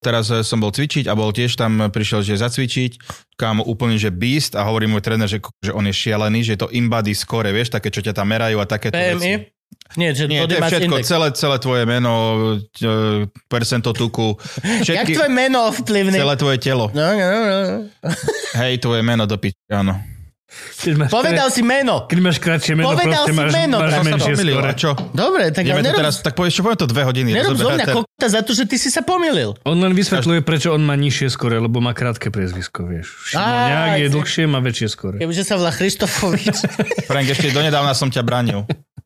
teraz som bol cvičiť a bol tiež tam, prišiel, že zacvičiť, kámo úplne, že beast a hovorí môj tréner, že on je šialený, že je to InBody score, vieš, také, čo ťa tam merajú a takéto veci. Nie, to je všetko, celé tvoje meno, percento tuku. Jak tvoje meno vplyvne? Celé tvoje telo. No. Hej, tvoje meno do piči, áno. Povedal si meno. Keď máš kratšie meno, proste máš menšie skore. Čo? Dobre, tak tak povieš, čo poviem to 2 hodiny. Nerob zo mňa kokota za to, že ty si sa pomýlil. On len vysvetľuje, prečo on má nižšie skore, lebo má krátke priezvisko, vieš. Šimoniak je dlhšie, má väčšie skore. Kebyže sa volá Christofovič. Frank, ešte donedávna som ťa bránil.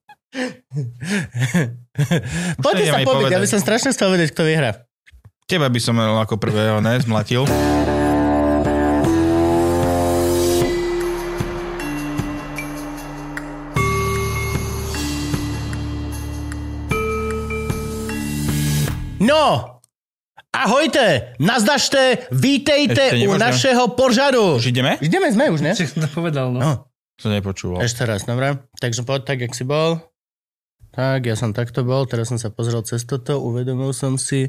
Poďte sa pobiť, ja by som strašne chcel vedieť, kto vyhrá. Teba by som ako prvého zmlatil. No, ahojte, nazdašte, vítejte u našeho požaru. Už ideme? Ideme sme už, ne? Čo som to povedal, no. Som nepočúval. Ešte raz, dobre. Takže poď tak, jak si bol. Tak, ja som takto bol, teraz som sa pozrel cez toto, uvedomil som si.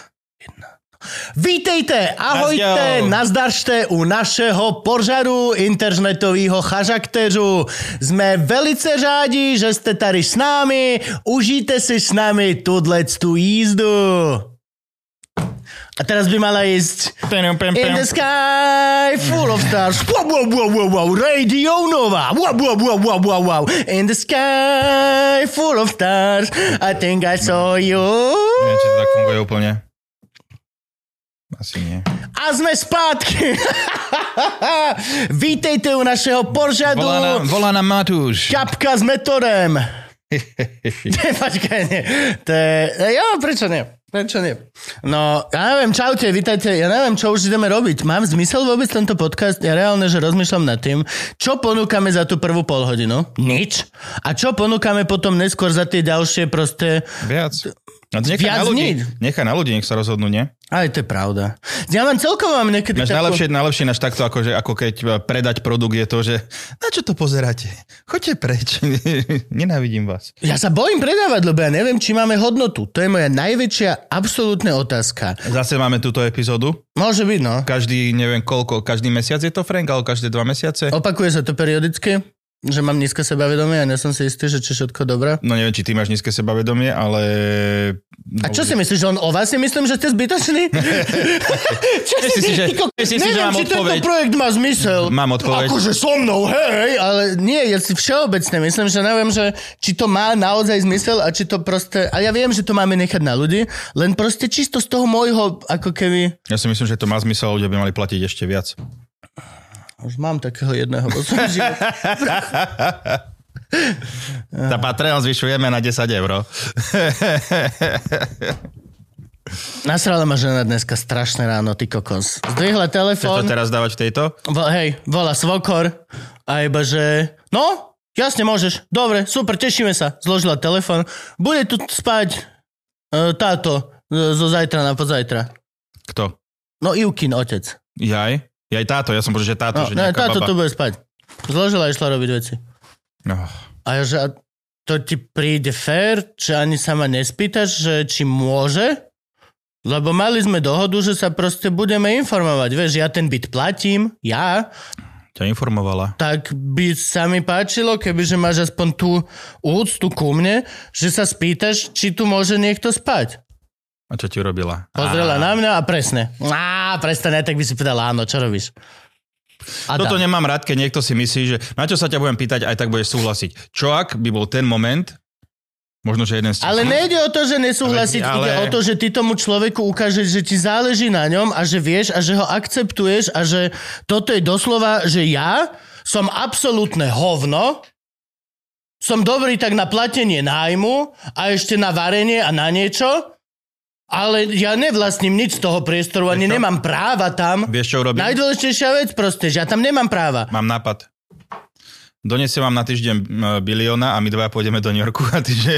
Vítejte, ahojte, nazdašte u našeho požaru internetového charakteru. Sme velice rádi, že ste tady s nami. Užijte si s nami tú jízdu. A teraz by mala ísť In the sky, full of stars. Wow, Radio Nova. Wow. In the sky, full of stars. I think I saw you. Neviem, či to tak funguje úplne. Asi nie. A sme spátky. Vítejte u našeho pořadu. Volá nám Matúš. Čapka s metorem. Počkaj, nie. Prečo nie? No, ja neviem, čaute, vítajte. Ja neviem, čo už ideme robiť. Mám zmysel vôbec tento podcast? Ja reálne, že rozmýšľam nad tým, čo ponúkame za tú prvú polhodinu? Nič. A čo ponúkame potom neskôr za tie ďalšie proste... Viac Nechaj na ľudí, nech sa rozhodnú, nie? Aj to je pravda. Ja mám celkovo niekedy najlepšie náš takto, ako keď predať produkt je to, že na čo to pozeráte? Choďte preč. Nenávidím vás. Ja sa bojím predávať, lebo ja neviem, či máme hodnotu. To je moja najväčšia absolútna otázka. Zase máme túto epizódu? Môže byť, no. Každý mesiac je to, Frank, ale každé 2 mesiace? Opakuje sa to periodicky? Že mám nízke sebavedomie a nie som si istý, že či všetko dobré. No neviem, či ty máš nízke sebavedomie, ale... A čo si myslíš, že on o vás si myslím, že ste zbytoční? Neviem, či tento projekt má zmysel. Mám odpoveď. Akože so mnou, hej, ale nie, ja si všeobecne myslím, že neviem, že či to má naozaj zmysel a či to proste... A ja viem, že to máme nechať na ľudí, len proste čisto z toho môjho, ako keby... Ja si myslím, že to má zmysel, ľudia by mali platiť ešte viac. Už mám takého jedného vo svojom živote. Tá Patreon zvyšujeme na 10 €. Nasrala ma žena dneska strašne ráno, ty kokos. Zdvihla telefón. Chceš to teraz dávať v tejto? Volá svokor a iba, že no, jasne môžeš. Dobre, super, tešíme sa. Zložila telefón. Bude tu spať táto zo zajtra na pozajtra. Kto? No, Ivkin otec. Jaj táto, ja som povedal, že táto, že nejaká táto baba. tu bude spať. Zložila a išla robiť veci. Oh. A ja, že to ti príde fér, že ani sa ma nespýtaš, že či môže? Lebo mali sme dohodu, že sa proste budeme informovať. Vieš, ja ten byt platím, ťa informovala. Tak by sa mi páčilo, kebyže máš aspoň tú úctu ku mne, že sa spýtaš, či tu môže niekto spať. A čo ti urobila? Pozrela na mňa a presne. Presne, tak by si povedala áno, čo robíš? Toto nemám rád, keď niekto si myslí, že na čo sa ťa budem pýtať, aj tak budeš súhlasiť. Čo ak by bol ten moment, možno, že jeden z tých... Ale nejde o to, že nesúhlasiť, ide o to, že ty tomu človeku ukážeš, že ti záleží na ňom a že vieš a že ho akceptuješ a že toto je doslova, že ja som absolútne hovno, som dobrý tak na platenie nájmu a ešte na varenie a na niečo, ale ja nevlastním nič z toho priestoru, ani nemám práva tam. Vieš, čo urobím? Najdôležitejšia vec proste, že ja tam nemám práva. Mám nápad. Donesiem vám na týždeň bilióna a my dva pôjdeme do New Yorku a týždeň...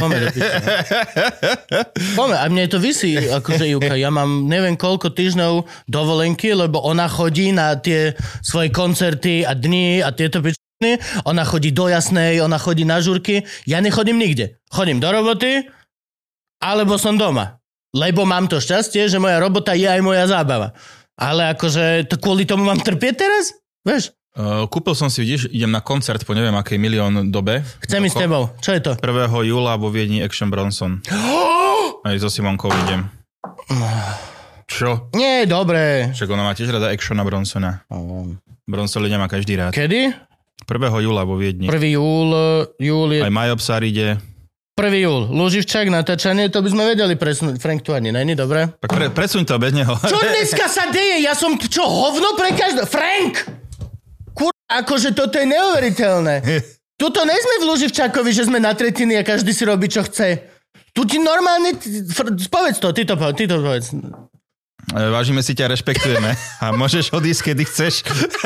Poďme, a mne to visí, akože Ivka, ja mám neviem koľko týždňov dovolenky, lebo ona chodí na tie svoje koncerty a dni a tieto pičiny, ona chodí do Jasnej, ona chodí na žurky, ja nechodím nikde. Chodím do roboty, alebo som doma. Lebo mám to šťastie, že moja robota je aj moja zábava. Ale akože kvôli tomu mám trpieť teraz? Vieš? Kúpil som si, vidíš, idem na koncert po neviem akej milión dobe. Chcem ísť s tebou. Čo je to? 1. júla vo Viedni Action Bronson. Aj so Simonkou idem. Čo? Nie, dobre. Však ona má tiež rada Actiona Bronsona. Bronson ľudia má každý rád. Kedy? 1. júla vo Viedni. 1. júl je... Aj Majobsár ide. 1. júl. Luživčák, natáčanie, to by sme vedeli presunúť. Frank tu ani není, dobre? Tak presuň to bez neho. Čo dneska sa deje? Ja som čo, hovno pre každého? Frank! Akože toto je neuveriteľné. Tuto nejsme v Luživčákovi, že sme na tretiny a každý si robí, čo chce. Tu ti normálne... Povedz to, ty to povedz. Vážime si ťa, rešpektujeme. A môžeš odísť, kedy chceš.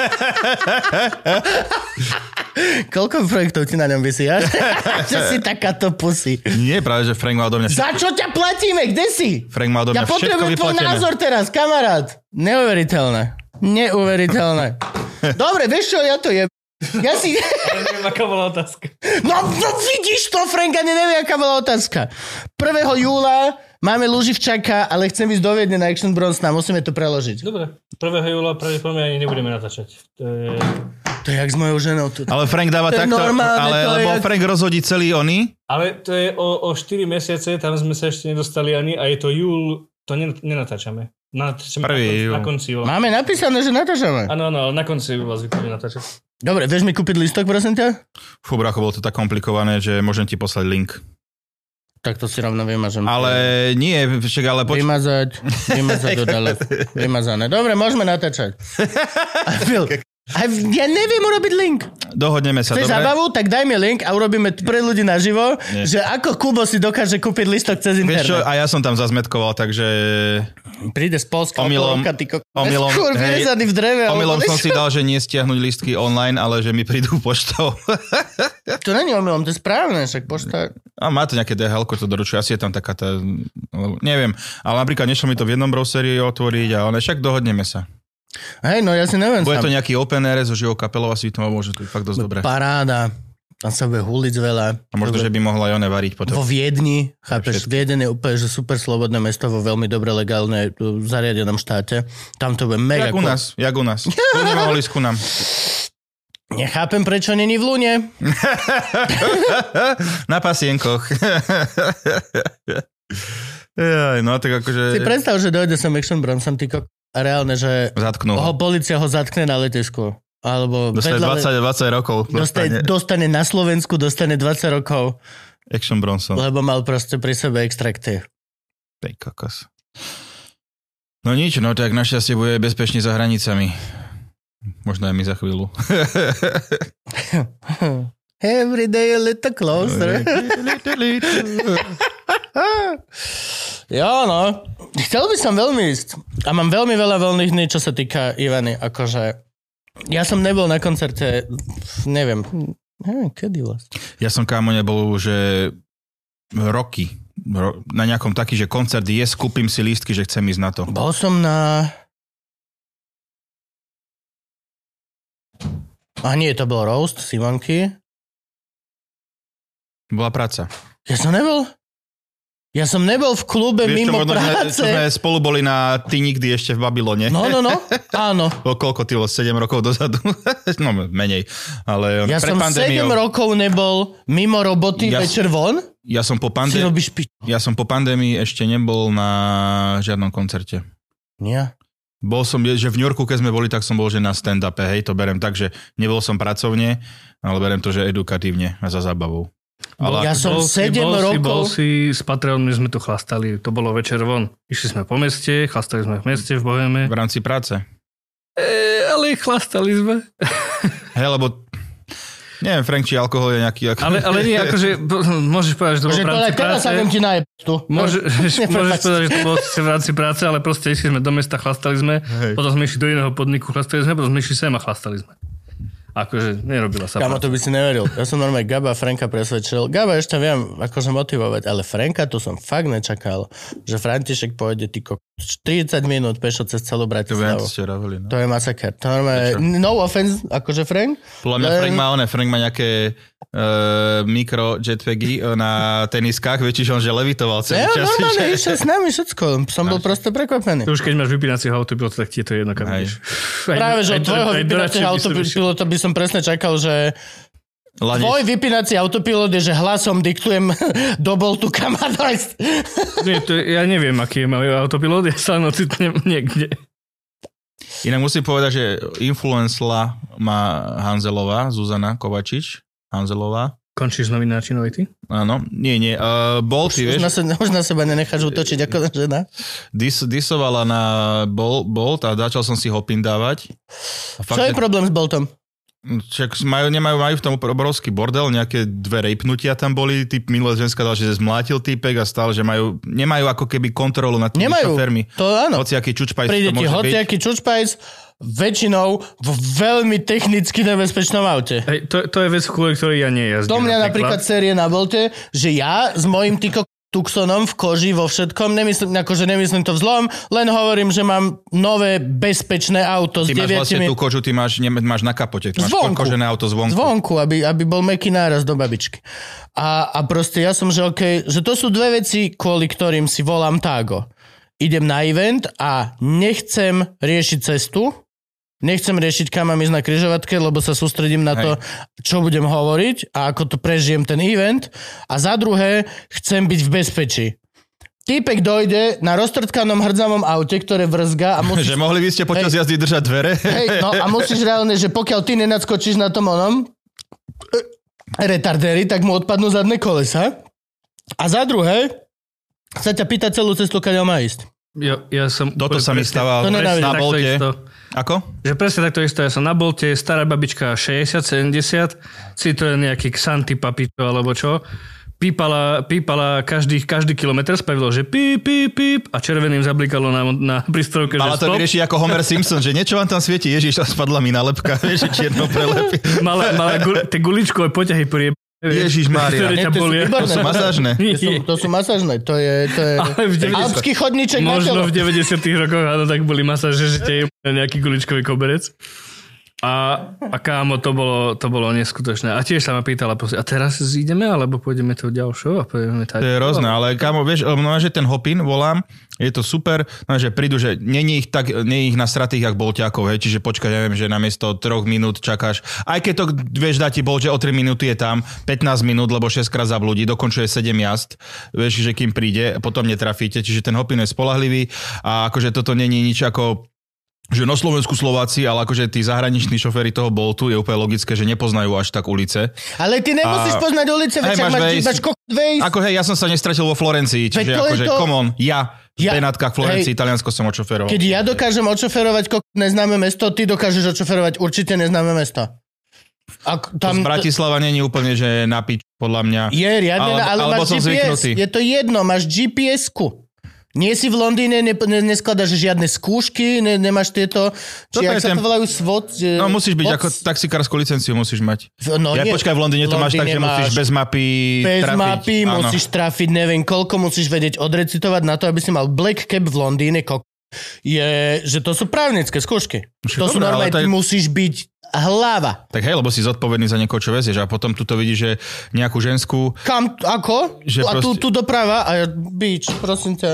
Koľko projektov ti na ňom visí, ja? Že si takáto pusy. Nie, práve, že Frank má odo mňa... Za čo ťa platíme? Kde si? Frank má odo mňa všetko vyplatené. Ja potrebujem tvoj názor teraz, kamarát. Neuveriteľné. Dobre, vieš čo, ja to je... Ja si... Ale neviem, aká bola otázka. No vidíš to, Frank, ani neviem, aká bola otázka. 1. júla máme Luživčaka, ale chcem ísť do Viedne na Action Bronsona, musíme to preložiť. Dobre, 1. júla pravdepodobne ani nebudeme natáčať. To je jak s mojou ženou. Ale Frank dáva takto, lebo Frank rozhodí celý oný. Ale to je o 4 mesiace, tam sme sa ešte nedostali ani a je to júl, to nenatáčame. Natáčame na konci júla. Máme napísané, že natáčame. Áno, na konci júla zvykli natáčať. Dobre, vieš mi kúpiť listok, prosím ťa? Fú, brácho, bolo to tak komplikované, že môžem ti poslať link. Tak to si rovno vymažem. Ale nie, však ale... Vymazať dodale. Vymazané. Dobre, môžeme natáčať. Ja neviem urobiť link. Dohodneme sa, dobre? Chceš zábavu? Tak daj mi link a urobíme pre ľudí naživo, že ako Kubo si dokáže kúpiť listok cez internet. Vieš čo, a ja som tam zazmetkoval, takže... Príde z Polska. Omylom som si dal, že nie stiahnuť listky online, ale že mi prídu poštou. To není omylom, to je správne, však pošta... A má to nejaké DHL-ko, to doručuje, asi je tam taká tá... Neviem, ale napríklad nešlo mi to v jednom browseri otvoriť a však dohodneme sa. Hej, no ja si neviem. Bude to nejaký open air so živou kapelou, asi to môže to fakt dosť dobre. Paráda. Tam sa bude huliť veľa. A možno, že by mohla aj one variť potom. Vo Viedni, chápeš, Viedeň je úplne že super slobodné mesto vo veľmi dobre legálne zariadenom štáte. Tam to bude mega... Jak u nás. Tu nemohli ísť ku nám. Nechápem, prečo není v Lune. Na pasienkoch. No tak akože... Si predstav, že dojde sem Action Bronson, a reálne, že polícia ho zatkne na letisku. Alebo dostane 20 rokov. Dostane na Slovensku, dostane 20 rokov. Action Bronson. Lebo mal proste pri sebe extrakty. Tej kokos. No nič, no tak našťastie bude bezpečne za hranicami. Možno aj my za chvíľu. Every day a little closer. Jo, no. Chcel by som veľmi ísť. A mám veľmi veľa voľných dní, čo sa týka Ivany. Akože... Ja som nebol na koncerte, neviem kedy vlastne. Ja som kámo nebol už roky. Na nejakom taký, že koncert je, skúpim si lístky, že chcem ísť na to. Bol som na... A nie, to bol roast Simonky. Bola práca. Ja som nebol v klube mimo práce. Sme spolu boli na Ty nikdy ešte v Babylone. No, áno. Koľko ty bolo? 7 rokov dozadu? No, menej. Ale ja som pandémiou... 7 rokov nebol mimo roboty večer von. Ja som po pandémii ešte nebol na žiadnom koncerte. Nie. Bol som, že v New Yorku, keď sme boli, tak som bol, že na stand-upe, hej, to berem tak, že nebol som pracovne, ale berem to, že edukatívne a za zábavou. Ale ja som 7 rokov... Bol si s Patreonmi, sme tu chlastali, to bolo večer von. Išli sme po meste, chlastali sme v meste, v Boheme. V rámci práce. Ale chlastali sme. Hej, lebo... Neviem, Frank, či alkohol je nejaký... Ale nie, akože môžeš povedať, že to bolo v rámci práce. Teraz sa viem ti najeb tu. Môžeš povedať, že to bolo v rámci práce, ale proste išli sme do mesta, chlastali sme, potom sme išli do iného podniku, chlastali sme, potom sme išli sem a chlastali sme. Akože nerobila sa. Kámo, to by si neveril. Ja som normálne Gaba a Franka presvedčil. Gaba ešte viem akože motivovať, ale Franka to som fakt nečakal, že František pôjde 40 minút pešo cez celú Bratislavu. To je masaker. To normálne, no offense, akože Frank. Podľa mňa Frank má nejaké mikro jetpaggy na teniskách, vieš, on že levitoval celý čas. Ja normálne išiel s nami všetko. Som bol proste prekvapený. To už keď máš vypínacieho autopilota, tak ti je to jedno, kam ideš. Práve, že od tvojho vypínacieho autopilota by som presne čakal, že tvoj vypínací autopilot je, že hlasom diktujem do Boltu, kam má dojsť. Ja neviem, aký je môj autopilot, ja sa ocitnem niekde. Inak musím povedať, že influencela má Hanzelová, Zuzana Kovačič, Hanzelová. Končíš novináčinou aj ty? Áno, nie. Bolty, vieš. Už na seba nenecháš utočiť ako žena. Disovala na Bolt a začal som si ho pindávať. Čo je problém s Boltom? Čak majú v tom obrovský bordel, nejaké 2 rejpnutia tam boli, typ minulé ženská dala, že zmlátil týpek a stále, že nemajú ako keby kontrolu nad tými šoférmi. To áno. Hociaký čučpajs príde ti hociaký čučpajs, väčšinou v veľmi technicky nebezpečnom aute. Hej, to je vec, kvôli ktorej ja nejazdím. To mňa napríklad série na Bolte, že ja s mojím Tucsonom v koži vo všetkom, nemyslím to vzlom, len hovorím, že mám nové bezpečné auto s 9... Ty máš vlastne tú kožu, ty máš na kapote, ty máš kožené auto zvonku. Zvonku, aby bol mäkký náraz do babičky. A proste ja som, že okej, že to sú 2 veci, kvôli ktorým si volám Tágo. Idem na event a nechcem riešiť cestu, nechcem riešiť, kam mám ísť na križovatke, lebo sa sústredím na to, čo budem hovoriť a ako to prežijem ten event. A za druhé, chcem byť v bezpečí. Týpek dojde na roztrtkanom hrdzavom aute, ktoré vrzga a musíš... Že mohli by ste počas jazdy držať dvere? Hej, no a musíš reálne, že pokiaľ ty nenadskočíš na tom retardéry, tak mu odpadnú zadné kolesa. A za druhé, sa ťa pýta celú cestu, kadeľ má ísť. Ja som... Toto sa mi stával na Bolte. Ako? Že presne takto isto. Ja som na Bolte, stará babička 60-70, Citroen nejaký Xanty papičo alebo čo. Pípala každý kilometr, spravilo, že píp, píp, píp a červeným zablikalo na prístrojke, že stop. Mala to vyriešiť ako Homer Simpson, že niečo vám tam svieti, Ježiš, a spadla mi nálepka, vieš, čierno prelepí. Mala tie guličkové poťahy Ježišmária. To sú masážne. To sú masážne. To je alpský chodníček na telo. Možno v 90 rokoch, áno, tak boli masáže, že tie je nejaký guličkový koberec. A kámo, to bolo neskutočné. A tiež sa ma pýtala, a teraz ideme, alebo pôjdeme to ďalšou? A pôjdeme tak. To je rôzne, ale kámo, vieš, že ten hopin volám, je to super, že prídu, že nie ich nasratých jak bolťákov, hej, čiže počkaj, neviem, že namiesto 3 minút čakáš, aj keď to, vieš, dá ti bol, že o 3 minúty je tam, 15 minút, lebo 6 krát zablúdi, dokončuje 7 jazd, vieš, že kým príde, potom netrafíte, čiže ten hopin je spoľahlivý a akože toto není nič ako že na Slovensku Slováci, ale akože tí zahraniční šoféry toho Boltu je úplne logické, že nepoznajú až tak ulice. Ale ty nemusíš poznať ulice, veď máš Waze. Ako ja som sa nestratil vo Florencii, čiže akože come on, ja v Benátkach Florencii, Taliansko som odšoferoval. Keď ja dokážem odšoferovať neznáme mesto, ty dokážeš odšoferovať určite neznáme mesto. Z Bratislava nie je úplne, že na pič, podľa mňa. Je riadne, ale máš GPS. Zvyknutý. Je to jedno, máš GPS-ku. Nie si v Londýne, neskladáš žiadne skúšky, nemáš tieto... Či jak sa to volajú SWOT? No musíš byť, ako taxikárskú licenciu musíš mať. Počkaj, v Londýne to máš tak, že musíš bez mapy trafiť. Bez mapy musíš trafiť, neviem koľko, musíš vedieť odrecitovať na to, aby si mal black cap v Londýne, že to sú právnické skúšky. To sú normálne, ty musíš byť hlava. Tak hej, lebo si zodpovedný za niekoho, čo vezieš a potom tu to vidíš, že nejakú ženskú... Kam, ako? A tu doprava a bič, prosím ťa.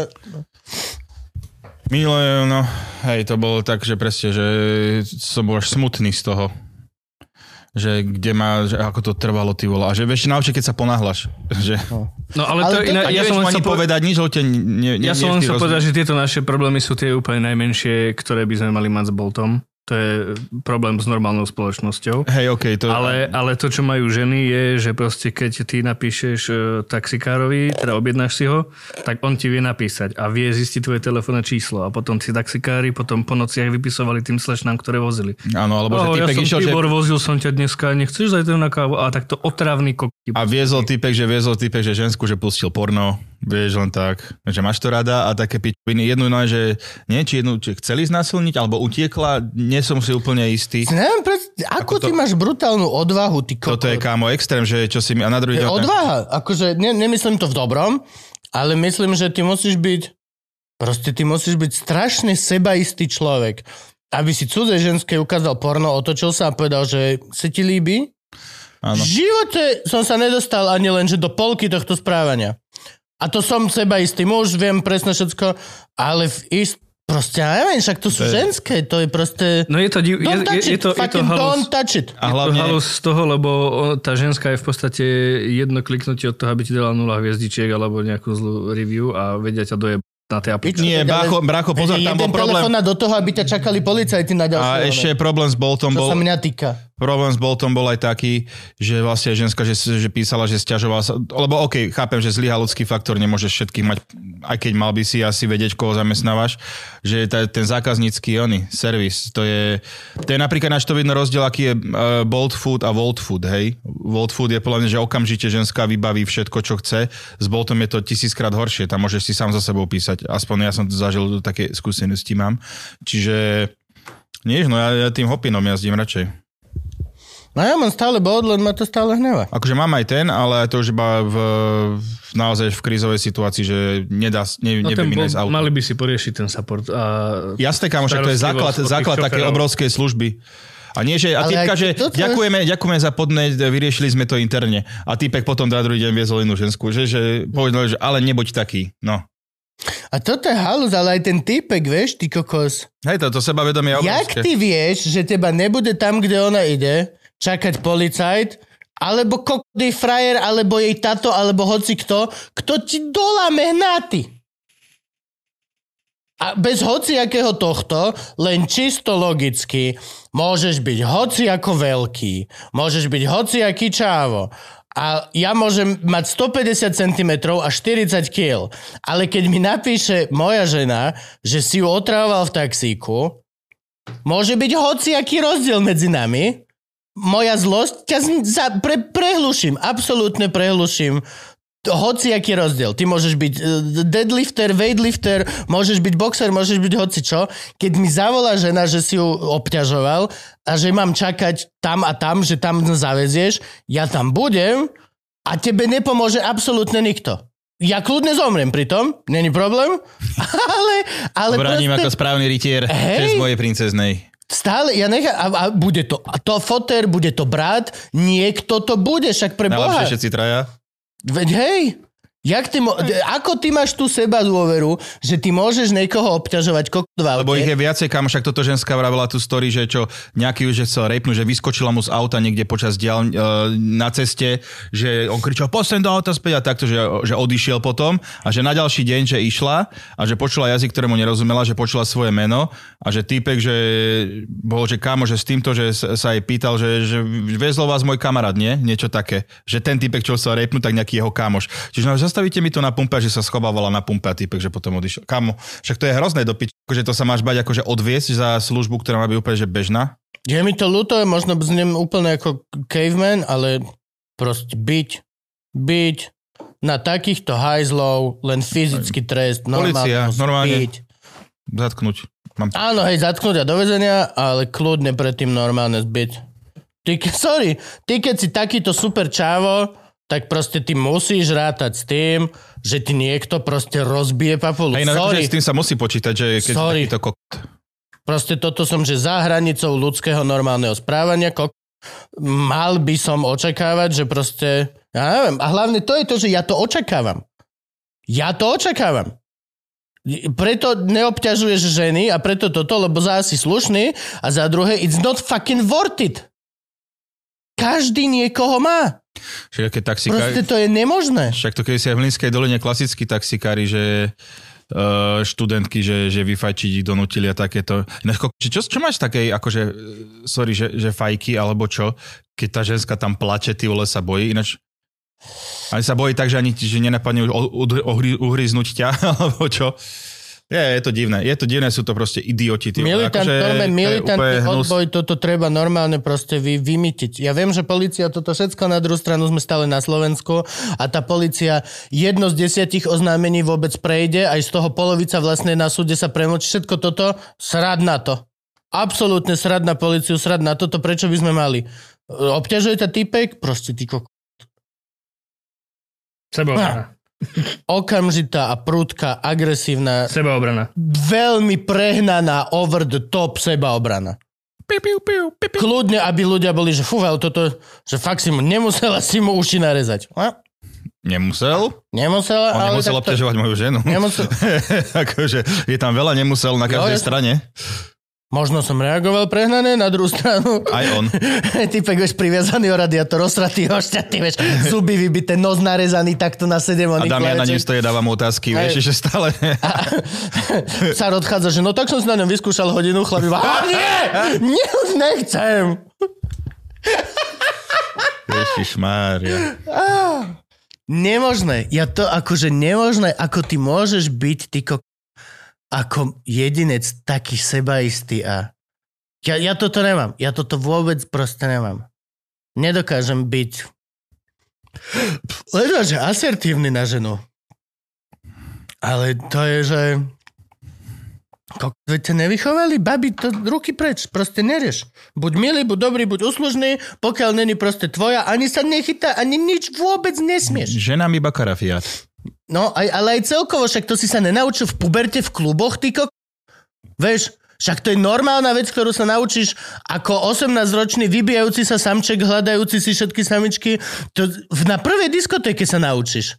No, hej, to bolo tak, že presne, že som bol až smutný z toho. Že kde že ako to trvalo, ty vole. A že vieš, naučí, keď sa ponáhľaš. Že... No, ale to ja som len povedať nič, ho ja som len chcel povedať, že tieto naše problémy sú tie úplne najmenšie, ktoré by sme mali mať s Boltom. To je problém s normálnou spoločnosťou. Hej, okej. Ale to, čo majú ženy, je, že proste keď ty napíšeš taxikárovi, teda objednáš si ho, tak on ti vie napísať a vie zistiť tvoje telefónne číslo. A potom si taxikári potom po nociach vypisovali tým slešnám, ktoré vozili. Áno, alebo že týpek išiel, že... vozil som ťa dneska, nechceš zajť na kávu? A takto otravný koký. A viezol týpek, že žensku, že pustil porno. Vieš, len tak, že máš to rada a také pičoviny. Jednu, že chceli znásilniť, alebo utiekla, nie som si úplne istý. Neviem, ako ty máš brutálnu odvahu, ty kokot. Toto je, kámo, extrém, že čo si mi... A na druhý deň... Odvaha, akože nemyslím to v dobrom, ale myslím, že ty musíš byť strašne sebaistý človek. Aby si cudzej ženské ukázal porno, otočil sa a povedal, že sa ti líbi. Áno. V živote som sa nedostal ani len, že do polky tohto správania. A to som sebaistý muž, viem presne všetko, ale proste, ja neviem, však to sú ženské, to je proste... No je to don't touch it. A hlavne... Je to halus z toho, lebo tá ženská je v podstate jedno kliknutie od toho, aby ti dala 0 hviezdičiek alebo nejakú zlú review a vedia ťa dojebať na tej aplikácii. Nie, brácho, pozor, tam bol problém. Jeden telefón do toho, aby ťa čakali policajti na ďalšie. A ešte problém s Boltom bol... Čo sa mňa týka. Problém s Boltom bol aj taký, že vlastne ženská, že písala, že sťažovala sa, lebo okej, chápem, že zlyhá ľudský faktor, nemôžeš všetkých mať, aj keď mal by si asi vedieť, koho zamestnávaš, že ten zákaznícky servis, to je napríklad, náš to vidno rozdiel, aký je Bolt Food a Volt Food, hej. Volt Food je podľa mňa, že okamžite ženská vybaví všetko, čo chce, s Boltom je to 1000-krát horšie, tam môžeš si sám za sebou písať, aspoň ja som zažil, také skúsenosti mám, čiže nie, no ja tým hopinom jazdím radšej. No ja mám stále bod, len ma to stále hneva. Akože mám aj ten, ale to už iba naozaj v krízovej situácii, že neviem iné z auta. Mali by si poriešiť ten support. Jasné, kámo, však to je základ také obrovskej služby. A nie, že... A typka, že ďakujeme za podnet, vyriešili sme to interne. A typek potom dá druhý deň viezol inú ženskú, že povedal, že ale nebuď taký, no. A toto je halus, ale aj ten typek, vieš, ty kokos. Hej, to sebavedomie je obrovské. Jak ty vieš, že teba nebude tam, kde ona ide, čakať policajt, alebo kokody frajer, alebo jej tato, alebo hoci kto ti doláme hnáty. A bez hociakého tohto, len čisto logicky, môžeš byť hociako veľký, môžeš byť hociaký čávo, a ja môžem mať 150 cm a 40 kg, ale keď mi napíše moja žena, že si ju otravoval v taxíku, môže byť hociaký rozdiel medzi nami, moja zlosť ťa prehluším, absolútne prehluším. Hociaký rozdiel. Ty môžeš byť deadlifter, weightlifter, môžeš byť boxer, môžeš byť hocičo. Keď mi zavolá žena, že si ju obťažoval a že mám čakať tam a tam, že tam zavezieš, ja tam budem a tebe nepomôže absolútne nikto. Ja kľudne zomriem pritom, není problém, ale Obránim ako správny rytier čest mojej princeznej. Stále, ja nechám, a bude to foter, bude to brat, niekto to bude, však pre Boha. Najlepšie všetci traja. Veď hej, ako ty máš tú seba dôveru, že ty môžeš niekoho obťažovať kokot v aute? Lebo ich je viacej, kam však toto ženská vravela tú story, že čo nejaký už chcel rejpnúť, že vyskočila mu z auta niekde počas na ceste, že on kričal, poď do auta späť a takto, že odišiel potom a že na ďalší deň, že išla a že počula jazyk, ktorému nerozumela, že počula svoje meno a že týpek, že bol, že kámo, že s týmto, že sa jej pýtal, že vezlo vás môj kamarát, nie? Niečo také. Že ten týpek, čo chcel rejpnúť, tak nejaký jeho kámoš. Čiže zastavíte mi to na pumpe, že sa schovávala na pumpe a týpek, že potom odišiel. Kámo, však to je hrozné do piči, že to sa máš bať akože odviesť za službu, ktorá má byť úplne že bežná. Je mi to ľúto, možno znem úplne ako caveman, ale proste byť na takýchto hajzlov, len fyzický trest, Polícia, normálne zatknúť. Áno, hej, zatknúť a do väzenia, ale kľudne predtým normálne zbyť. Ty keď si takýto super čávo, tak proste ty musíš rátať s tým, že ti niekto proste rozbije papulu. Hej, s tým sa musí počítať, že keď takýto kokot. Proste toto som, že za hranicou ľudského normálneho správania mal by som očakávať, že proste, ja neviem, a hlavne to je to, že ja to očakávam. Preto neobťažuješ ženy a preto toto, lebo za si slušný a za druhé, it's not fucking worth it. Každý niekoho má. Proste to je nemožné. Však to keď si aj v Hlinskej doline klasickí taxikári, že študentky, že vyfajčiť ich donútili a takéto. Čo máš takej, akože, sorry, že fajky, alebo čo, keď tá ženská tam plače, ty vole sa bojí, ináč ani sa bojí tak, že ani že nenapadne uhryznúť ťa, alebo čo. Je to divné, sú to proste idioti. Militantný odboj, toto treba normálne proste vymytiť. Ja viem, že polícia toto všetko, na druhú stranu sme stále na Slovensku a tá polícia 1 z 10 oznámení vôbec prejde, aj z toho polovica vlastne na súde sa premlčí. Všetko toto, srad na to. Absolútne srad na políciu, srad na toto, prečo by sme mali. Obťažuje tá týpek? Proste ty Sebaobrana. Okamžitá a prudká, agresívna. Sebaobrana. Veľmi prehnaná, over the top sebaobrana. Kľudne, aby ľudia boli, že fúval toto, že fakt si mu nemusela si mu uši narezať. Nemusel? Nemusela, on ale nemusel obťažovať moju ženu. Nemusel. Akože je tam veľa nemusel na každej strane. Možno som reagoval prehnané, na druhú stranu. Aj on. Typek, vieš, priviazaný o radiátor, osratý, ošťatý, vieš, zuby vybité, nos narezaný takto na 7 A Damian na ním stojí, dáva mu otázky, vieš, že stále... Psár odchádza, že no tak som si na ňom vyskúšal hodinu, chlapi, nie, už nechcem. Ježišmária. Nemožné, nemožné, ako ty môžeš byť, ako jedinec taký sebaistý a ja toto nemám. Ja toto vôbec proste nemám. Nedokážem byť že asertívny na ženu. Ale to je, že veď ťa nevychovali, babi, to ruky preč, proste nerieš. Buď milý, buď dobrý, buď uslužný, pokiaľ není proste tvoja, ani sa nechytá, ani nič vôbec nesmieš. Ženám iba karafiát. No, ale aj celkovo, však to si sa nenaučil v puberte v kluboch, Vieš, však to je normálna vec, ktorú sa naučíš ako 18-ročný vybijajúci sa samček, hľadajúci si všetky samičky. To na prvej diskotéke sa naučíš.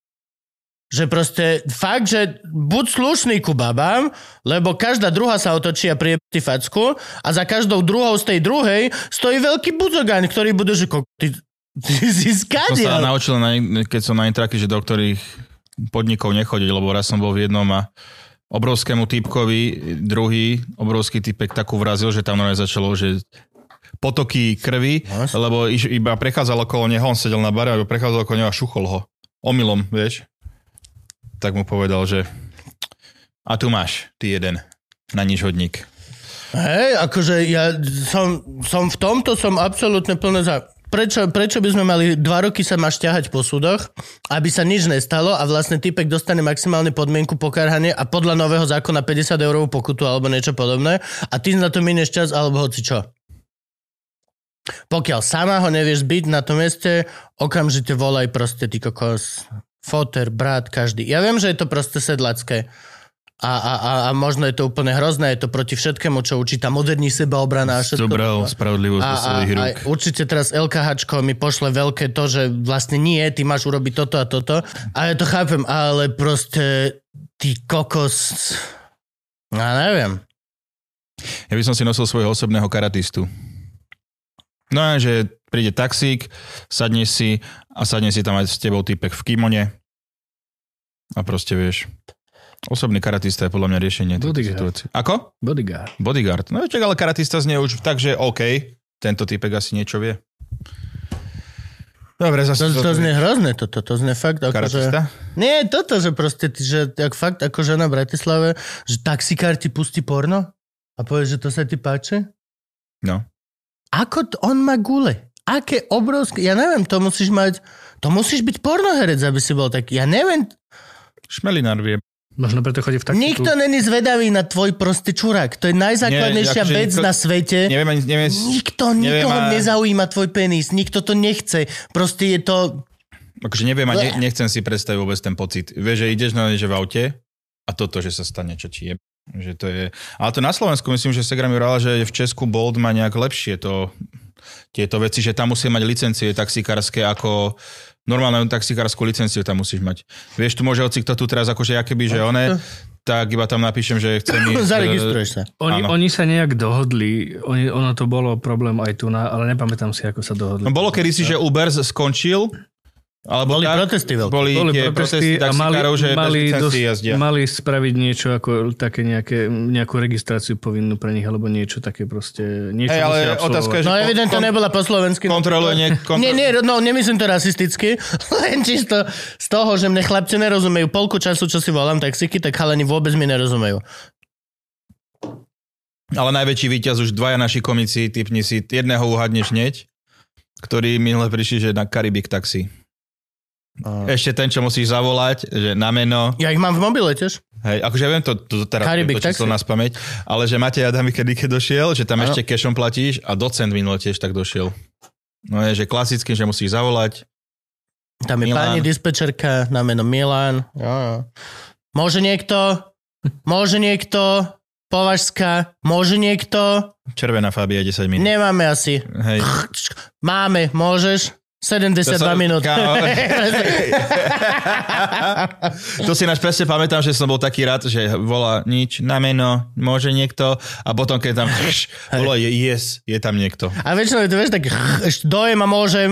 Že proste fakt, že buď slušný ku babám, lebo každá druhá sa otočí a priebí facku a za každou druhou z tej druhej stojí veľký buzogáň, ktorý bude, že ty si skadiel. Som sa naučil, keď som na intraky, že do ktorých podnikov nechodiť, lebo raz som bol v jednom a obrovskému týpkovi, druhý obrovský týpek takú vrazil, že tam začalo, že potoky krvi, lebo iba prechádzal okolo neho, on sedel na bare a prechádzal okolo neho a šuchol ho. Omylom, vieš. Tak mu povedal, že a tu máš, ty jeden, na nič hodník. Hej, akože ja som v tomto som absolútne plné za... Prečo by sme mali 2 roky sa máš ťahať po súdoch, aby sa nič nestalo a vlastne typek dostane maximálne podmienku pokarhanie a podľa nového zákona 50 eurovú pokutu alebo niečo podobné a ty na to minieš čas alebo hoci čo. Pokiaľ sama ho nevieš byť na tom mieste, okamžite volaj proste ty kokos, foter, brat, každý. Ja viem, že je to proste sedlacké. A možno je to úplne hrozné, je to proti všetkému, čo učí tá moderní sebaobrana a všetko. Dobral spravodlivosť do svojich rúk. A určite teraz LKHčko mi pošle veľké to, že vlastne nie, ty máš urobiť toto a toto. A ja to chápem, ale proste ty kokos... Ja neviem. Ja by som si nosil svojho osobného karatistu. No a že príde taxík, sadne si tam aj s tebou typek v kimone a proste vieš... Osobný karatista je podľa mňa riešenie tejto situácie. Ako? Bodyguard. No čak, ale karatista znie už tak, že OK, tento typek asi niečo vie. Dobre, zase... To znie hrozné, to znie fakt ako, karatista? Že... Nie, toto, že proste, že jak fakt ako žena v Bratislave, že taxikár ti pustí porno a povie, že to sa ti páči? No. Ako on má gule? Aké obrovské... Ja neviem, to musíš byť pornoherec, aby si bol taký. Ja neviem... Šmelinár vie. Možno preto chodí v taxiku. Nikto není zvedavý na tvoj prostý čurák. To je najzákladnejšia vec na svete. Neviem. Nikoho nezaujíma tvoj penis. Nikto to nechce. Proste je to... Akože neviem a nechcem si predstaviť vôbec ten pocit. Vieš, že ideš že v aute a toto, že sa stane, čo ti je. Že to je... Ale to na Slovensku, myslím, že Segra mi vrala, že v Česku Bolt má nejak lepšie tieto veci, že tam musí mať licencie taxikárske ako... Normálnu taxikárskú licenciu tam musíš mať. Vieš, tu môže hocikto tu teraz akože akéby, že tak iba tam napíšem, že chcem ísť... Zaregistruješ sa. Oni sa nejak dohodli, ono to bolo problém aj tu, ale nepamätám si, ako sa dohodli. No bolo kedysi, že Uber skončil, alebo boli protesty veľké. Boli protesty taxikárov, že bez licencií jazdia. Mali spraviť niečo ako také nejakú registráciu povinnú pre nich, alebo niečo také proste... Hej, ale otázka je, že... No evidentne nebola po slovensky. Nie, nemyslím to rasisticky, len čisto z toho, že mne chlapci nerozumejú. Polku času, čo si volám taxiky, tak chalani vôbec mi nerozumejú. Ale najväčší víťaz už 2 naši komici, typni si, jedného uhadneš hneď, ktorý minule prišli, že na Karibik taxi. Ešte ten, čo musíš zavolať, že na meno. Ja ich mám v mobile tiež. Hej, akože ja viem to teraz Karibik, to číslo na spamäť, ale že Matej Adami keď došiel, že tam ešte cashom platíš a docent minul tiež tak došiel. No je, že klasicky, že musíš zavolať. Tam je pani dispečerka na meno Milan. Jo. Môže niekto? Považská? Môže niekto? Červená Fabia 10 minút. Nemáme asi. Hej. Máme, môžeš? 72 minút. To si náš presne pamätám, že som bol taký rád, že volá nič na meno, môže niekto a potom keď tam bolo yes, je tam niekto. A väčšinou to vieš tak ešte dojem a môžem.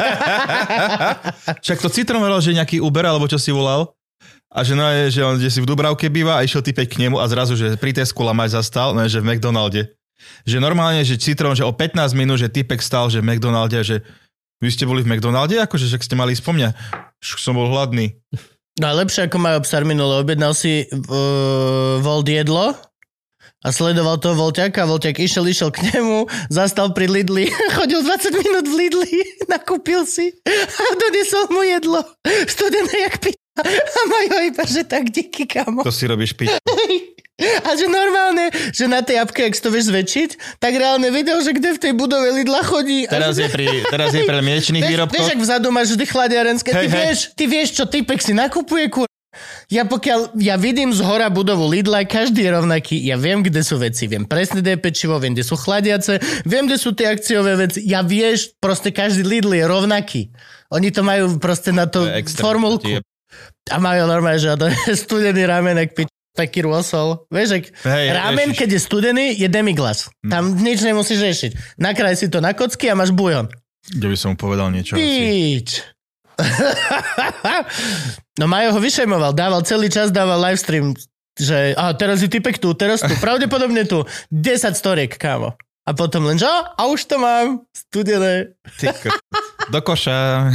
Však to Citron volal, že nejaký Uber alebo čo si volal a že, no, že on kde si v Dubravke býva a išiel typeť k nemu a zrazu, že pri Tesku Lamáš zastal, no že v McDonalde. Že normálne, že Citron, že o 15 minút, že typek stal, že v McDonalde, že vy ste boli v McDonalde? Akože, že ste mali spomňa. Som bol hladný. No lepšie ako majú psar minule. Objednal si Volt jedlo a sledoval toho Volťaka a Volťak išiel k nemu, zastal pri Lidli, chodil 20 minút v Lidli, nakúpil si a doniesol mu jedlo. Studené jak p***a. A majú iba, že tak díky, kamo. To si robíš p***. A že normálne, že na tej apke, ak si to vieš zväčšiť, tak reálne videl, že kde v tej budove Lidla chodí. Teraz je pri mliečných výrobkoch. Vieš, ak vzadu máš vždy chladiarenské, ty vieš, čo typek si nakupuje, Ja vidím z hora budovu Lidla, každý je rovnaký, ja viem, kde sú veci, viem presne, kde je pečivo, viem, kde sú chladiace, viem, kde sú tie akciové veci, ja vieš, proste každý Lidl je rovnaký. Oni to majú proste na to formulku. A majú normálne, že to je studený ramenek, taký rôsol. Vieš, ramen, keď je studený, je demiglas. Tam nič nemusíš riešiť. Nakraj si to na kocky a máš bujon. Kde by som povedal niečo. Píč. No Majo ho vyšejmoval. Celý čas dával livestream, že teraz je typek tu, teraz tu. Pravdepodobne tu. 10 storiek, kámo. A potom len, že a už to mám. Studené. Do koša.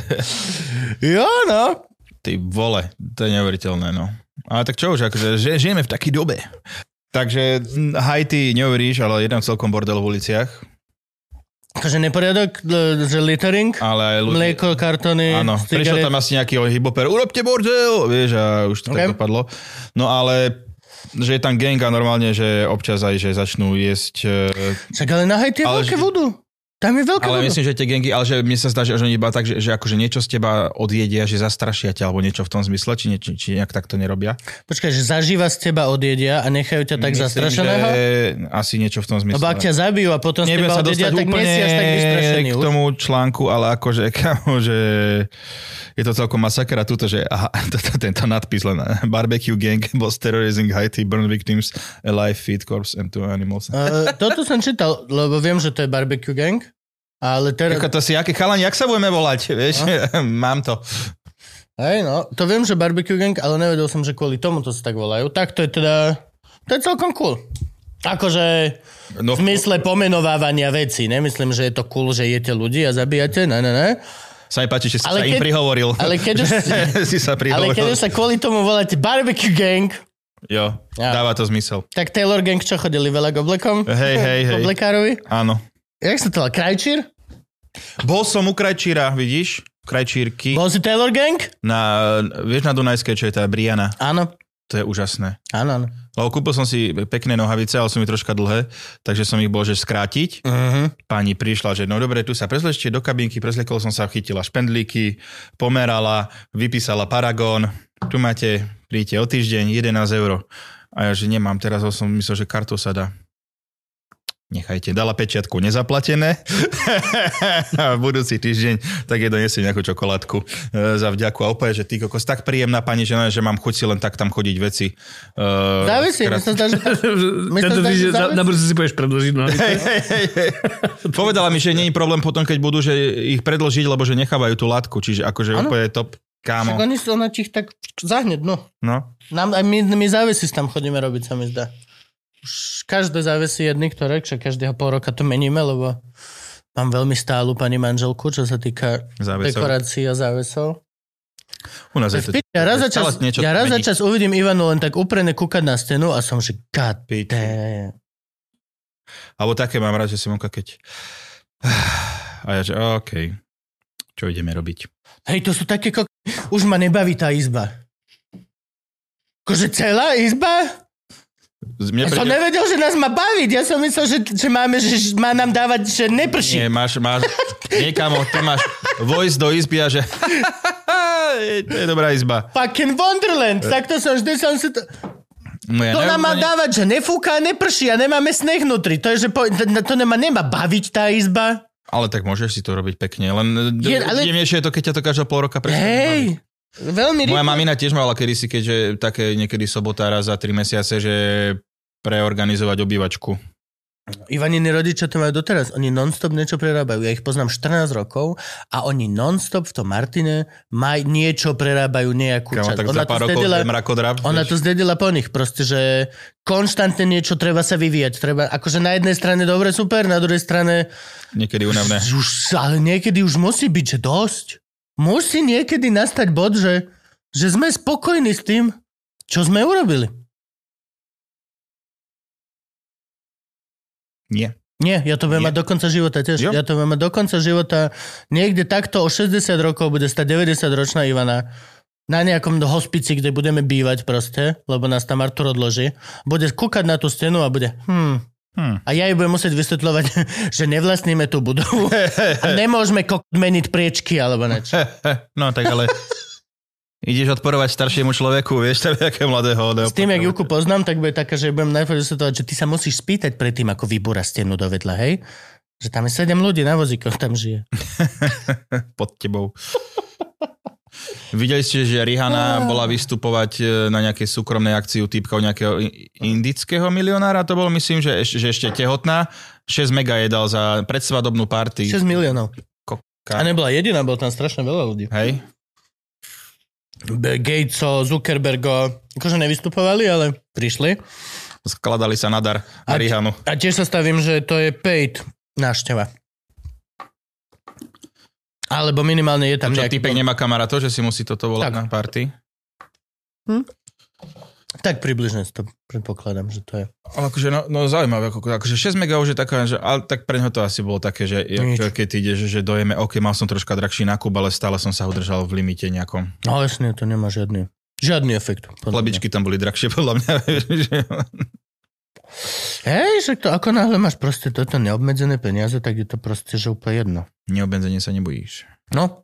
Jo, no. Ty vole, to je neuveriteľné, no. Ale tak čo už, akože žijeme v takej dobe. Takže Haiti neuveríš, ale je tam celkom bordel v uliciach. Takže neporiadok, že littering, ale aj ľudí, mlieko, kartony, áno, prišiel tam asi nejaký hyboper, urobte bordel, vieš, a už to tak dopadlo. No ale, že je tam gang a normálne, že občas aj, že začnú jesť... Však ale na Haiti je veľké vodu. Tam je veľká ale voda. myslím, že tie gangy, ale že mne sa zdá, že oni iba tak, že akože niečo z teba odjedia, že zastrašia ťa, alebo niečo v tom zmysle, či nejak takto nerobia. Počkaj, že zaživa z teba odjedia a nechajú ťa tak zastrašeného? Myslím, že asi niečo v tom zmysle. Lebo ak ťa zabijú a potom z teba odjedia, tak nie si až tak vystrašený. K tomu článku, ale akože, že je to celkom masaker a túto, že tento nadpis len barbecue gang was terrorizing Haiti, burn victims, alive, feed corpse and two animals. Toto som čítal, lebo viem, že to je barbecue gang. Ale teraz... Ako to si, aké chalani, jak sa budeme volať, vieš? Mám to. Hej, no, to viem, že barbecue gang, ale nevedel som, že kvôli tomu to sa tak volajú. Tak to je teda, to je celkom cool. Akože v zmysle pomenovávania vecí. Nemyslím, že je to cool, že jete ľudí a zabíjate, ne. Sa mi páči, že si sa im prihovoril. Ale keď už si sa prihovoril. Ale keď už sa kvôli tomu voláte barbecue gang, jo, dáva to zmysel. Tak Taylor gang čo chodili veľa k oblekom? Hej. Oblekárovi? Áno. Jak sa to volá? Krajčír? Bol som u Krajčíra, vidíš? Krajčírky. Bol si Taylor gang? Vieš na Dunajskej, čo je tá Briana? Áno. To je úžasné. Áno. Lebo kúpil som si pekné nohavice, ale sú mi troška dlhé, takže som ich bol, že skrátiť. Pani prišla, že no dobre, tu sa prezlešte do kabinky, prezliekol som sa, chytila špendlíky, pomerala, vypísala Paragon, tu máte, príďte o týždeň, 11 €. A ja, že nemám, teraz som myslel, že kartou sa dá. Nechajte, dala pečiatku nezaplatené a v budúci týždeň tak je donesie nejakú čokoládku za vďaku a úplne, že ty kokos, tak príjemná pani žena, že mám chuť si len tak tam chodiť veci. Závisí, na brzo si pôjdeš predložiť. No. Povedala mi, že nie je problém potom, keď budú, že ich predložiť, lebo že nechávajú tú látku, čiže akože úplne top. Kámo. Však oni sú na tých tak zahneď, no. Aj my závisí tam chodíme robiť, sa mi zdá. Už každé závesy jedny, ktoré, každého pol roka to meníme, lebo mám veľmi stálu pani manželku, čo sa týka dekorácií a závesov. U nás je to ja raz za čas uvidím Ivanu len tak úprene kúkať na stenu a som, že god damn. Alebo také mám rád, že si monka keď... A ja, že okej. Čo ideme robiť? Hej, to sú také Už ma nebaví tá izba. Akože celá izba? Ja som nevedel, že nás má baviť. Ja som myslel, že má nám dávať, že neprší. Nie, máš niekamo, ty máš vojsť do izby a že to je dobrá izba. Fucking Wonderland. Takto som vždy si to... No ja to nám má dávať, že nefúka a neprší a nemáme sneh vnútri. To je, že to nemá baviť tá izba. Ale tak môžeš si to robiť pekne. Len jemnejšie je to, keď ťa to každého pol roka prestane baviť. Veľmi rýchlo. Moja mamina tiež mala kedysi, keďže také niekedy sobotára za 3 mesiace, že preorganizovať obývačku. Ivaniny rodičia to majú doteraz. Oni non-stop niečo prerábajú. Ja ich poznám 14 rokov a oni non-stop v tom Martine niečo prerábajú nejakú časť. Ona to zdedila po nich. Proste, že konštantne niečo treba sa vyvíjať. Treba, akože na jednej strane dobre, super, na druhej strane... Niekedy únavné. Ale niekedy už musí byť, že dosť. Musí niekedy nastať bod, že sme spokojní s tým, čo sme urobili. Nie. Nie, ja to budem mať do konca života tiež. Jo? Ja to budem mať do konca života. Niekde takto o 60 rokov bude stať 90-ročná Ivana na nejakom hospici, kde budeme bývať proste, lebo nás tam Artur odloží. Bude kúkať na tú stenu a bude A ja jej budem musieť vysvetľovať, že nevlastníme tú budovu a nemôžeme meniť priečky alebo niečo. No tak ale ideš odporovať staršiemu človeku, vieš, tam jaké mladého. S tým, jak Juku poznám, tak bude taká, že budem najprv vysvetľovať, že ty sa musíš spýtať predtým, ako vybúra stenu do vedľa, hej? Že tam je 7 ľudí na vozíkoch, tam žije. Pod tebou. Videli ste, že Rihanna bola vystupovať na nejakej súkromnej akcii typkov nejakého indického milionára? To bolo, myslím, že ešte tehotná. 6 mega jedal za predsvadobnú party. 6 miliónov. A nebola jediná, bol tam strašne veľa ľudí. Hej. Gateso, Zuckerbergo, akože nevystupovali, ale prišli. Skladali sa na dar na Rihannu. A tiež sa stavím, že to je paid návšteva. Alebo minimálne je tam nejaký... Typek nemá kamarátov, že si musí toto volať na party? Tak približne to predpokladám, že to je. Ale akože, no zaujímavé, akože 6 mega už je taká, že, ale tak pre neho to asi bolo také, že keď ideš, že dojeme, ok, mal som troška drahší nákup, ale stále som sa udržal v limite nejakom. No jasne, to nemá žiadny efekt. Chlebičky tam boli drahšie, podľa mňa. Hej, že to ako náhle máš proste toto neobmedzené peniaze, tak je to proste, že úplne jedno. Neobmedzenie sa nebojíš. No.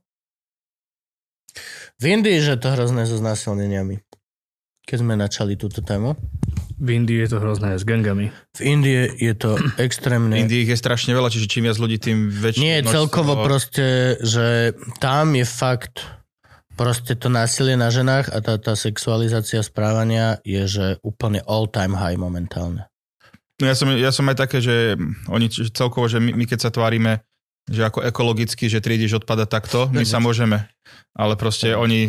V Indii, že to hrozné so znásilneniami. Keď sme načali túto tému. V Indii je to hrozné s gangami. V Indii je to extrémne... V Indii je strašne veľa, čiže čím viac ľudí, tým väčšie... Nie, celkovo proste, že tam je fakt proste to násilie na ženách a tá sexualizácia správania je, že úplne all time high momentálne. No ja som aj také, že oni celkovo, že my keď sa tvárime, že ako ekologicky, že triediš odpada takto, my sa môžeme. Ale proste oni...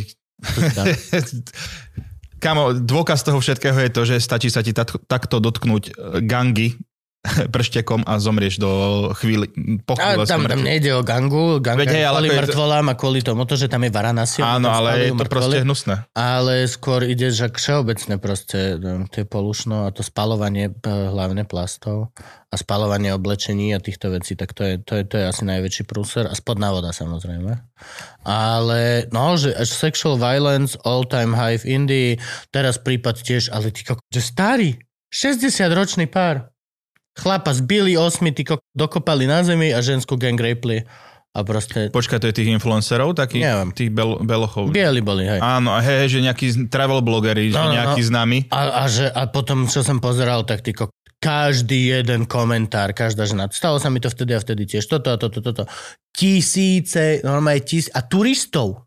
Kámo, dôkaz toho všetkého je to, že stačí sa ti takto dotknúť gangy prštekom a zomrieš do chvíli. Tam nejde o gangu, kvôli mŕtvolám a kvôli tomu, že tam je Varanasi. Áno, ale je to proste hnusné. Ale skôr ide, že všeobecne proste to je polušno a to spalovanie hlavne plastov a spalovanie oblečení a týchto vecí, tak to je asi najväčší prúser a spodná voda samozrejme. Ale no, že sexual violence all time high v Indii, teraz prípad tiež, ale ty že starý, 60-ročný pár. Chlapa zbili 8, dokopali na zemi a ženskú gang rapli. A proste... Počkaj, to je tých influencerov, takých tých belochov? Bieli boli, hej. Áno, hej, že nejakí travel blogeri, že nejakí známi. A potom, čo som pozeral, tak každý jeden komentár, každá žena. Stalo sa mi to vtedy a vtedy tiež. Toto. Tisíce, normálne a turistov.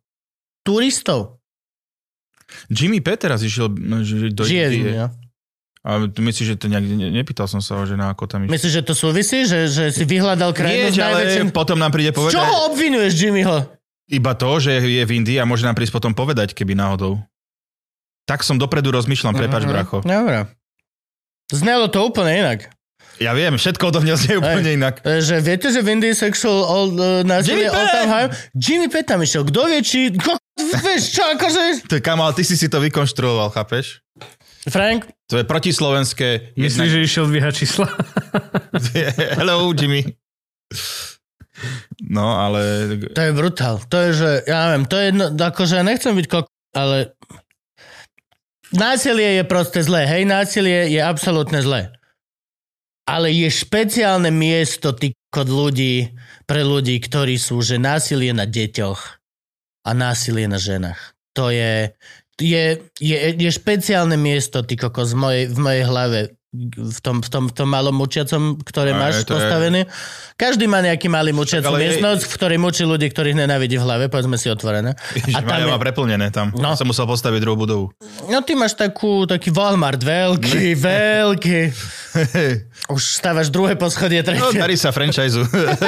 Jimmy P teraz išiel do Indie. Ja. A myslíš, že to nejak... Nepýtal som sa, že na ako tam išiel. Myslíš, že to súvisí? Že si vyhľadal krajinu s najväčším... Ale potom nám príde povedať... Z čoho obvinuješ Jimmyho? Iba to, že je v Indii a môže nám prísť potom povedať, keby náhodou. Tak som dopredu rozmýšľam, prepáč, bracho. Dobre. Znelo to úplne inak. Ja viem, všetko odo mňa znie úplne inak. Že viete, že v Indii sexual násilie all time high? Jimmy P tam išiel. Kto vie, či... Vieš čo, akože... To je Kamal, ty si to vykonštruoval, chápeš? Frank? To je protislovenské. Myslíš, že išiel dvíhať čísla? Hello, Jimmy. No, ale... To je brutál. To je, že... Ja neviem, to je jedno... Akože ja nechcem byť ale... násilie je proste zlé, hej, násilie je absolútne zlé. Ale je špeciálne miesto pre ľudí, ktorí sú, že násilie na deťoch a násilie na ženách. To je špeciálne miesto, ty kokos, v mojej hlave, v tom malom mučiacom, ktoré máš postavené. Každý má nejaký malý mučiacom miestnosť, v ktorej mučí ľudí, ktorých nenávidí v hlave, povedzme si otvorené. A tam má preplnené tam. No. Som musel postaviť druhú budovu. No ty máš taký Walmart, veľký. Už stávaš druhé poschodie, tretie. No, darí sa franchise.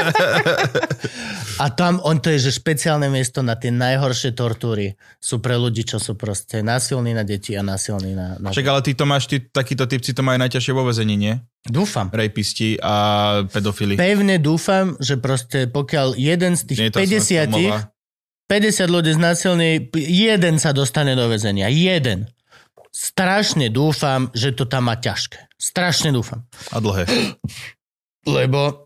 A tam, to je, že špeciálne miesto na tie najhoršie tortúry sú pre ľudí, čo sú proste násilní na deti a násilní na... Však ale takíto typci to majú najťažšie vo väzení, nie? Dúfam. Rapisti a pedofili. Pevne dúfam, že proste pokiaľ jeden z tých 50 ľudí znásilní, jeden sa dostane do väzenia. Jeden. Strašne dúfam, že to tam má ťažké. Strašne dúfam. A dlhé. Lebo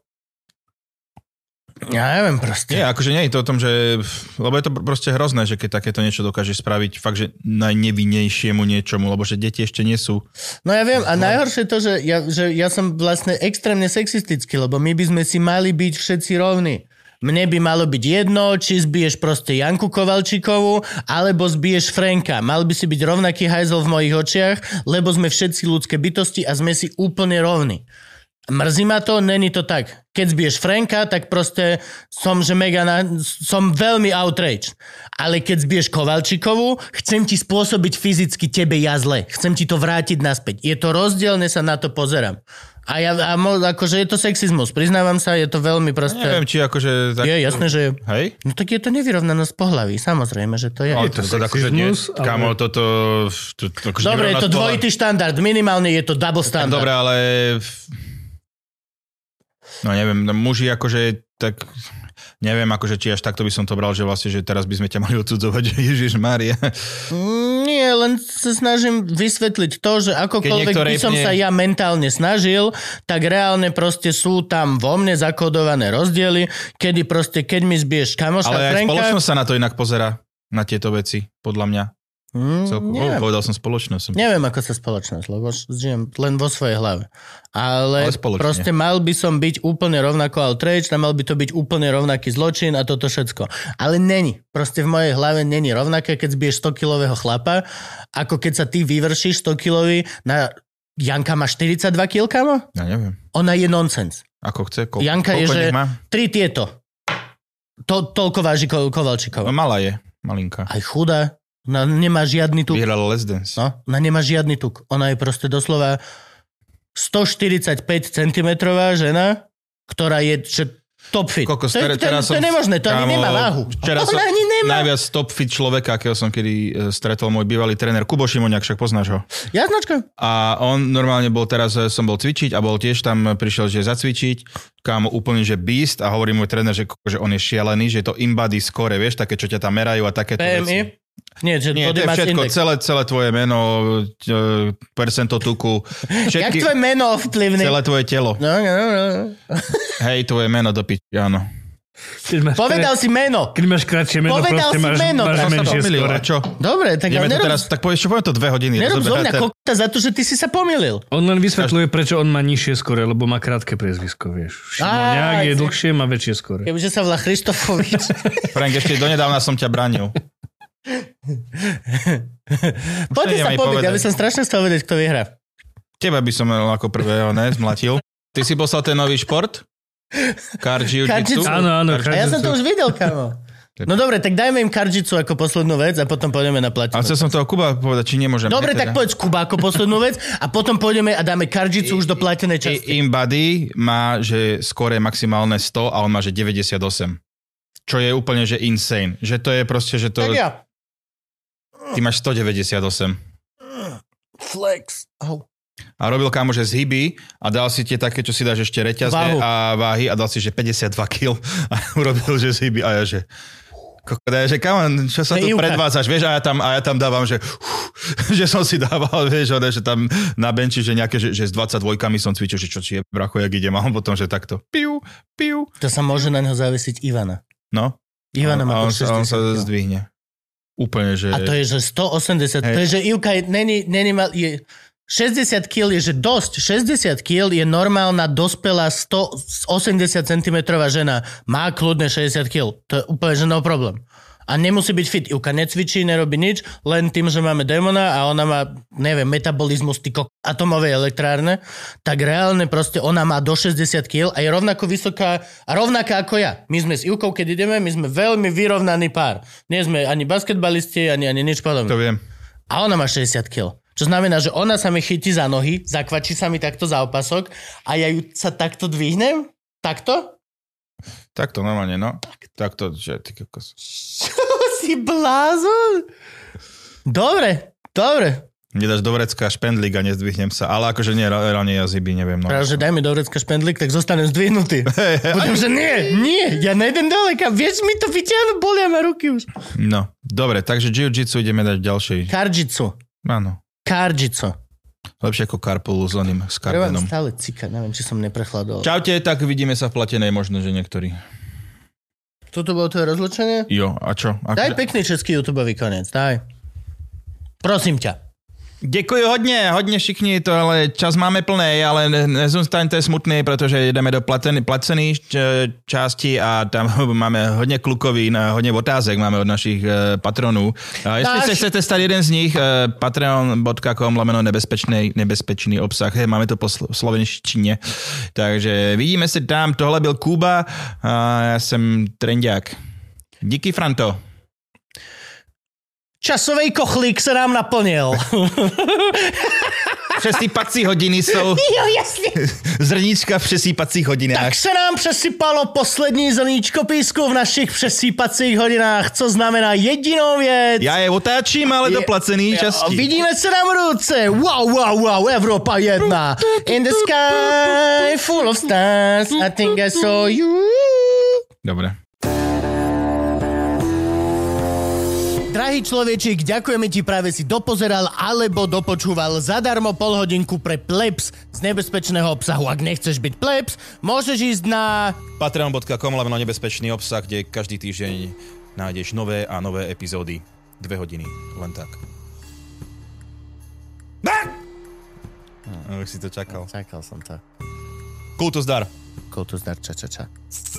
ja neviem proste. Nie, akože nie je to o tom, že... Lebo je to proste hrozné, že keď takéto niečo dokáže spraviť fakt, že najnevinnejšiemu niečomu, lebo že deti ešte nie sú... No ja viem, a najhoršie je to, že ja som vlastne extrémne sexistický, lebo my by sme si mali byť všetci rovní. Mne by malo byť jedno, či zbiješ proste Janku Kovalčíkovú, alebo zbiješ Franka. Mal by si byť rovnaký hajzel v mojich očiach, lebo sme všetci ľudské bytosti a sme si úplne rovní. Mrzí ma to, není to tak. Keď zbiješ Franka, tak proste som veľmi outraged. Ale keď zbiješ Kovalčíkovú, chcem ti spôsobiť fyzicky tebe ja zle. Chcem ti to vrátiť naspäť. Je to rozdielne, sa na to pozerám. A akože je to sexizmus, priznávam sa, je to veľmi proste... Neviem, či akože... Tak... Je jasné, že je. Hej? No tak je to nevyrovnanosť pohlaví, samozrejme, že to je. Ale to akože nie, kámo, toto... Dobre, je to dvojitý štandard, minimálne je to double standard. Dobre, ale... No neviem, muži akože tak... Neviem, akože či až takto by som to bral, že vlastne, že teraz by sme ťa mali odsudzovať, že Ježišmária. Nie, len sa snažím vysvetliť to, že akokoľvek by som sa ja mentálne snažil, tak reálne proste sú tam vo mne zakodované rozdiely, kedy proste, keď mi zbiješ kamoša Franka... Ale aj spoločnosť sa na to inak pozerá, na tieto veci, podľa mňa. Povedal som spoločnosť. Neviem, ako sa spoločnosť, lebo žijem len vo svojej hlave. Ale proste mal by som byť úplne rovnako outraged a mal by to byť úplne rovnaký zločin a toto všetko. Ale není. Proste v mojej hlave není rovnaké, keď zbiješ 100-kilového chlapa, ako keď sa ty vyvršíš 100-kilový na... Janka má 42 kg, kamo? Ja neviem. Ona je nonsens. Ako chce? Janka je, že 3 tieto. Toľko váži Kovalčíková. No malá je. Malinká. Aj chudá. Ona nemá žiadny tuk. Vyhrala Les Dance. No, ona nemá žiadny tuk. Ona je proste doslova 145 cm žena, ktorá je top fit. Kokos, to je nemožné, to ani nemá váhu. Včera som najviac top fit človeka, akého som kedy stretol, môj bývalý tréner Kubo Šimoniak, však poznáš ho. Jasnočka. A on normálne bol teraz, som bol cvičiť a bol tiež tam, prišiel, že zacvičiť, kámo úplne, že beast a hovorí môj tréner, že on je šialený, že je to in-body score, vieš, také, čo ťa tam merajú a takéto veci. Nie, to je všetko, celé tvoje meno, percento tuku. Jak tvoje meno ovplyvní? Celé tvoje telo. No. Hej, tvoje meno dopiť, áno. Povedal si meno. Keď máš kratšie meno, proste máš menšie skore. Čo? Dobre, tak ale teraz, tak povieš, čo poviem to 2 hodiny. Nerob zo mňa kokta za to, že ty si sa pomýlil. On len vysvetľuje, prečo on má nižšie skore, lebo má krátke priezvisko, vieš. Šimoniak je dlhšie, má väčšie skore. Kebyže sa volá Christofovič. Frank, ešte donedávna som ťa bránil. Poďte sa povedať, ja by som strašne chcel vedieť, kto vyhrá. Teba by som ako prvého zmlatil. Ty si poslal ten nový šport? Karjitsu? Áno. A ja som to už videl, kamo. No dobre, tak dajme im Karjitsu ako poslednú vec a potom pôjdeme na platinu. A chcel som toho Kuba povedať, či nemôžem. Dobre, tak povedz Kuba ako poslednú vec a potom pôjdeme a dáme Karjitsu už do platenej časti. InBody má, že skóre maximálne 100 a on má, že 98. Čo je úplne, že insane. Že to je proste, že to... Tak ja. Ty máš 198. Flex. Oh. A robil kámo, že zhyby a dal si tie také, čo si dáš ešte reťazne a váhy a dal si, že 52 kg a urobil, že zhyby a ja, že že kámo, čo sa tu predvádzaš, vieš, a ja tam dávam, že som si dával, vieš, že tam na benči, že nejaké, že s 22-kami som cvičil, že čo si je bracho, jak idem, a on potom, že takto piu. To sa môže na neho zavesiť Ivana. No. Ivana má on sa zdvihne. Úplne, že... A to je, že 180, to je, že Ivka není 60 kg je, že dosť. 60 kg je normálna dospelá 180 cm žena. Má kľudne 60 kg. To je úplne, že no problém. A nemusí byť fit. Ivka necvičí, nerobí nič, len tým, že máme démona a ona má, neviem, metabolizmus atomovej elektrárne, tak reálne proste ona má do 60 kg a je rovnako vysoká a rovnaká ako ja. My sme s Ivkou, keď ideme, my sme veľmi vyrovnaný pár. Nie sme ani basketbalisti, ani nič podobné. To viem. A ona má 60 kg. Čo znamená, že ona sa mi chytí za nohy, zakvačí sa mi takto za opasok a ja ju sa takto dvihnem? Takto? Takto normálne, no. Takto, že ty kokos. Si blázon? Dobre. Nedáš do vrecka špendlík a nezdvihnem sa, ale akože nie, reálne jazyby, neviem. No. Práve, že daj mi do vrecka špendlík, tak zostanem zdvihnutý. Budem, že nie, ja nejdem dole, vieš mi to vyťahnuť, bolia ma ruky už. No, dobre, takže jiu-jitsu ideme dať ďalšej. Karjitsu. Áno. Karjitsu. Lepšie ako karpolu s leným skarbenom. Stále cika, neviem, či som neprechladol. Čaute, tak vidíme sa v platenej, možno, že niektorí. Toto bolo tvoje rozlučenie? Jo, a čo? Daj pekný český YouTubeový koniec, daj. Prosím ťa. Děkuji hodně všichni, to ale čas máme plný, ale nezůstaňte smutný, protože jdeme do placených části a tam máme hodně klukovín, hodně otázek máme od našich patronů. A jestli se chcete stát jeden z nich, patreon.com/nebezpečný obsah, máme to po slovenštině. Takže vidíme se tam, tohle byl Kuba a já jsem Trendák. Díky, Franto. Časový kochlík se nám naplnil. Přesýpací hodiny jsou... Jo, jasně. Zrníčka v přesýpacích hodinách. Tak se nám přesypalo poslední zrníčko písku v našich přesýpacích hodinách, co znamená jedinou věc. Já je otáčím, ale do placený časti. Vidíme se na budouce. Wow, Evropa 1. In the sky, full of stars, I think I saw you. Dobre. Drahý človečík, ďakujeme ti, práve si dopozeral alebo dopočúval zadarmo polhodinku pre plebs z nebezpečného obsahu. Ak nechceš byť plebs, môžeš ísť na patreon.com/nebezpečný obsah, kde každý týždeň nájdeš nové a nové epizódy. 2 hodiny, len tak. Už si to čakal. Čakal som to. Kultus dar. Kultus dar, ča.